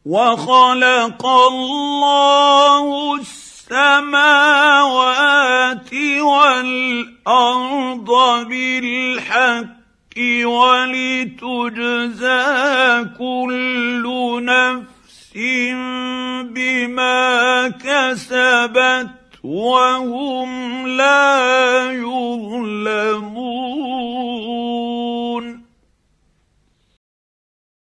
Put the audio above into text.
وخلق الله السماوات والارض بالحق ولتجزى كل نفس بما كسبت وهم لا يظلمون.